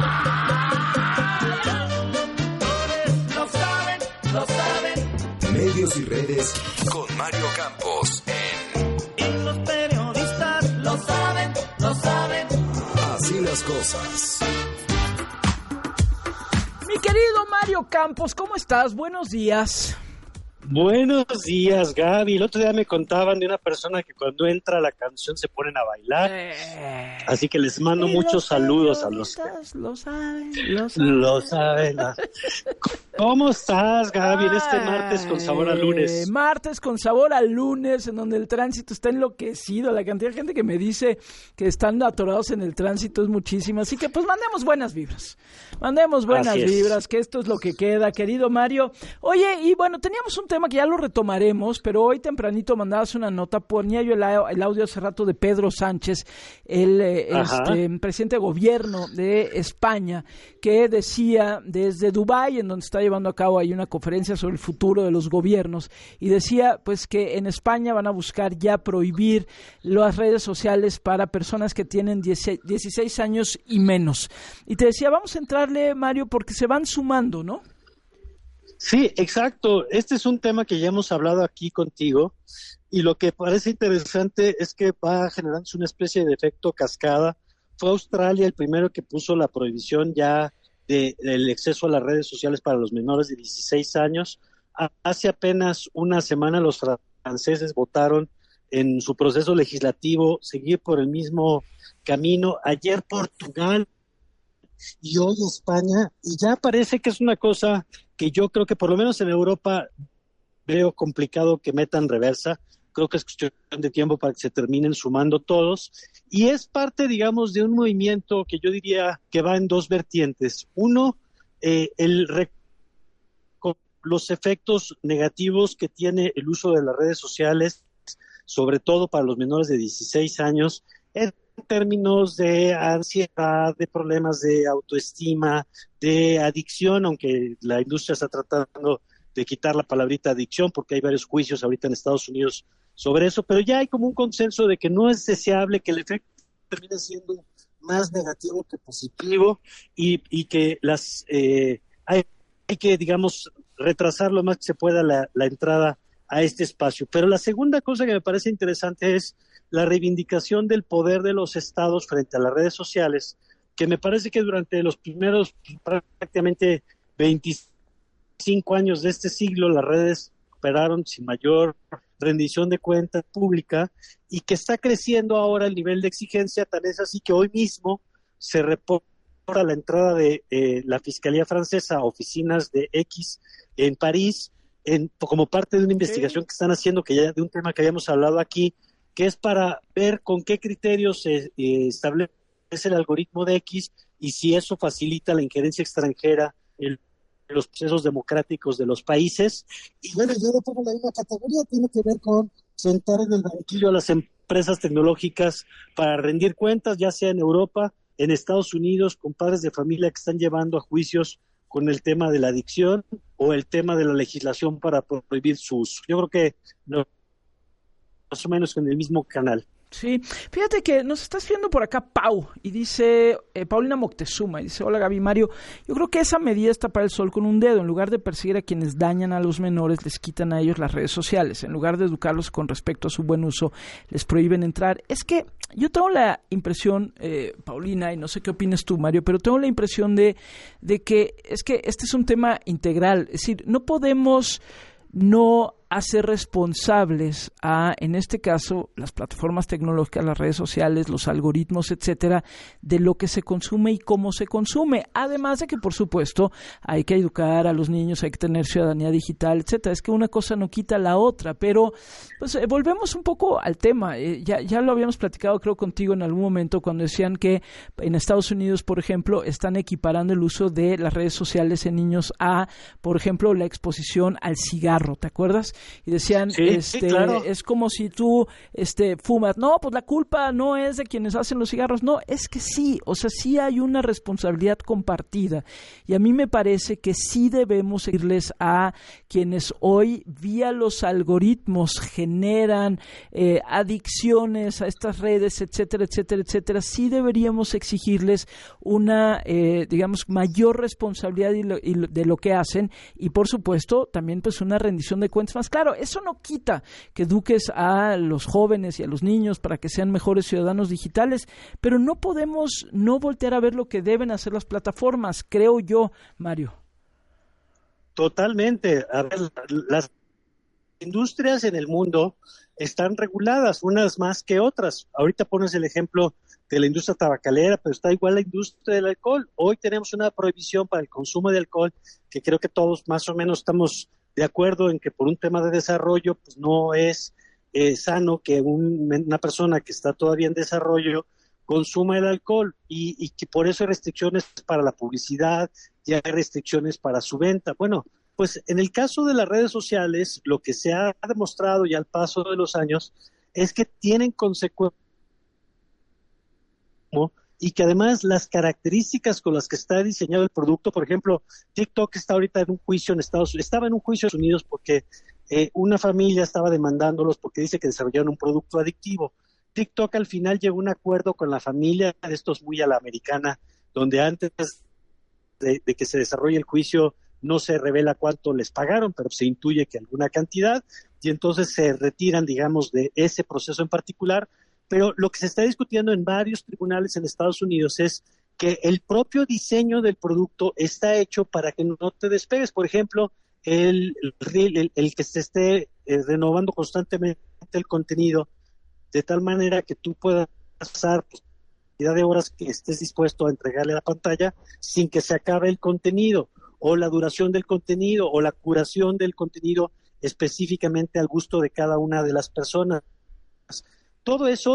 Lo saben. Medios y redes con Mario Campos Y los periodistas lo saben. Así las cosas. Mi querido Mario Campos, ¿cómo estás? Buenos días. Buenos días, Gaby. El otro día me contaban de una persona que cuando entra la canción se ponen a bailar. Así que les mando muchos saludos a los... Lo saben. Lo saben. ¿Cómo estás, Gaby, en este martes con sabor a lunes? Martes con sabor a lunes, en donde el tránsito está enloquecido. La cantidad de gente que me dice que están atorados en el tránsito es muchísima. Así que pues mandemos buenas vibras. Que esto es lo que queda, querido Mario. Oye, y bueno, teníamos un tema que ya lo retomaremos, pero hoy tempranito mandabas una nota, ponía yo el audio hace rato de Pedro Sánchez, el presidente de gobierno de España, que decía desde Dubái, en donde está llevando a cabo ahí una conferencia sobre el futuro de los gobiernos, y decía pues que en España van a buscar ya prohibir las redes sociales para personas que tienen 16 años y menos. Y te decía, vamos a entrarle, Mario, porque se van sumando, ¿no? Sí, exacto. Este es un tema que ya hemos hablado aquí contigo y lo que parece interesante es que va generándose una especie de efecto cascada. Fue Australia el primero que puso la prohibición ya del acceso a las redes sociales para los menores de 16 años. Hace apenas una semana los franceses votaron en su proceso legislativo seguir por el mismo camino. Ayer Portugal y hoy España, y ya parece que es una cosa que yo creo que por lo menos en Europa veo complicado que metan reversa. Creo que es cuestión de tiempo para que se terminen sumando todos, y es parte, digamos, de un movimiento que yo diría que va en dos vertientes. Uno, los efectos negativos que tiene el uso de las redes sociales, sobre todo para los menores de 16 años, en términos de ansiedad, de problemas de autoestima, de adicción, aunque la industria está tratando de quitar la palabrita adicción porque hay varios juicios ahorita en Estados Unidos sobre eso, pero ya hay como un consenso de que no es deseable, que el efecto termine siendo más negativo que positivo y que hay que, digamos, retrasar lo más que se pueda la entrada a este espacio. Pero la segunda cosa que me parece interesante es la reivindicación del poder de los estados frente a las redes sociales, que me parece que durante los primeros prácticamente 25 años de este siglo las redes operaron sin mayor rendición de cuentas pública y que está creciendo ahora el nivel de exigencia, tan es así que hoy mismo se reporta la entrada de la Fiscalía Francesa a oficinas de X en París como parte de una investigación que están haciendo, que ya de un tema que habíamos hablado aquí, que es para ver con qué criterios se establece el algoritmo de X y si eso facilita la injerencia extranjera en los procesos democráticos de los países. Y bueno, yo lo pongo en la misma categoría, tiene que ver con sentar en el banquillo a las empresas tecnológicas para rendir cuentas, ya sea en Europa, en Estados Unidos, con padres de familia que están llevando a juicios con el tema de la adicción o el tema de la legislación para prohibir su uso. Yo creo que más o menos en el mismo canal. Sí, fíjate que nos está escribiendo por acá Pau, y dice Paulina Moctezuma, y dice: hola Gaby, Mario, yo creo que esa medida es tapar el sol con un dedo. En lugar de perseguir a quienes dañan a los menores, les quitan a ellos las redes sociales. En lugar de educarlos con respecto a su buen uso, les prohíben entrar. Es que yo tengo la impresión, Paulina, y no sé qué opinas tú, Mario, pero tengo la impresión de que este es un tema integral. Es decir, no podemos no hacer responsables en este caso, las plataformas tecnológicas, las redes sociales, los algoritmos, etcétera, de lo que se consume y cómo se consume. Además de que, por supuesto, hay que educar a los niños, hay que tener ciudadanía digital, etcétera. Es que una cosa no quita la otra, pero pues volvemos un poco al tema. Ya lo habíamos platicado, creo, contigo en algún momento, cuando decían que en Estados Unidos, por ejemplo, están equiparando el uso de las redes sociales en niños a, por ejemplo, la exposición al cigarro, ¿te acuerdas? y decían, Sí, claro. es como si tú fumas. No, pues la culpa no es de quienes hacen los cigarros. No, es que sí, o sea, sí hay una responsabilidad compartida. Y a mí me parece que sí debemos seguirles a quienes hoy, vía los algoritmos, generan adicciones a estas redes, etcétera, etcétera, etcétera. Sí deberíamos exigirles una, digamos, mayor responsabilidad de lo que hacen, y por supuesto también pues una rendición de cuentas más. Claro, eso no quita que eduques a los jóvenes y a los niños para que sean mejores ciudadanos digitales, pero no podemos no voltear a ver lo que deben hacer las plataformas, creo yo, Mario. Totalmente. A ver, las industrias en el mundo están reguladas, unas más que otras. Ahorita pones el ejemplo de la industria tabacalera, pero está igual la industria del alcohol. Hoy tenemos una prohibición para el consumo de alcohol, que creo que todos más o menos estamos de acuerdo en que por un tema de desarrollo, pues no es sano que una persona que está todavía en desarrollo consuma el alcohol, y que por eso hay restricciones para la publicidad y hay restricciones para su venta. Bueno, pues en el caso de las redes sociales, lo que se ha demostrado ya al paso de los años es que tienen consecuencias, y que además las características con las que está diseñado el producto, por ejemplo, TikTok está ahorita en un juicio en Estados Unidos, estaba en un juicio en Estados Unidos porque una familia estaba demandándolos porque dice que desarrollaron un producto adictivo. TikTok al final llegó a un acuerdo con la familia, de estos muy a la americana, donde antes de que se desarrolle el juicio no se revela cuánto les pagaron, pero se intuye que alguna cantidad, y entonces se retiran, digamos, de ese proceso en particular. Pero lo que se está discutiendo en varios tribunales en Estados Unidos es que el propio diseño del producto está hecho para que no te despegues. Por ejemplo, el que se esté renovando constantemente el contenido, de tal manera que tú puedas pasar pues, cantidad de horas que estés dispuesto a entregarle a la pantalla sin que se acabe el contenido, o la duración del contenido, o la curación del contenido específicamente al gusto de cada una de las personas. Todo eso